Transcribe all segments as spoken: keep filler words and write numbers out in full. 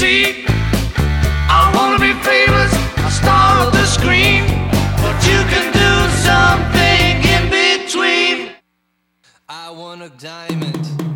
see. I wanna be famous, a star of the screen, but you can do something in between. I want a diamond.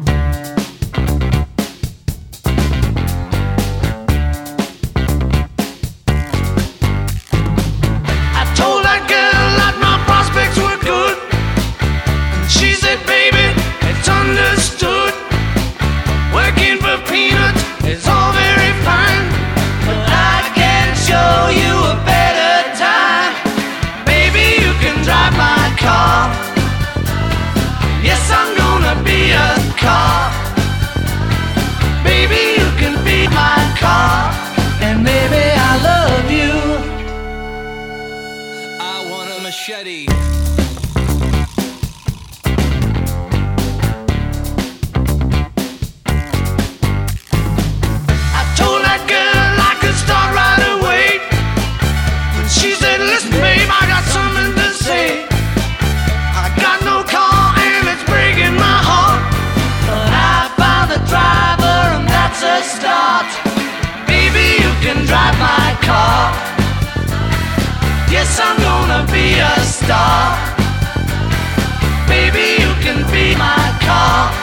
I told that girl that my prospects were good, and she said, baby, it's understood. Working for peanuts is all very fine, but I can show you a better time. Baby, you can drive my car. Yes, I'm gonna be a car. Baby, you can be my car, and baby, I love you. I want a machete. She said, listen, babe, I got something to say. I got no car and it's breaking my heart, but I found a driver and that's a start. Baby, you can drive my car. Yes, I'm gonna be a star. Baby, you can be my car.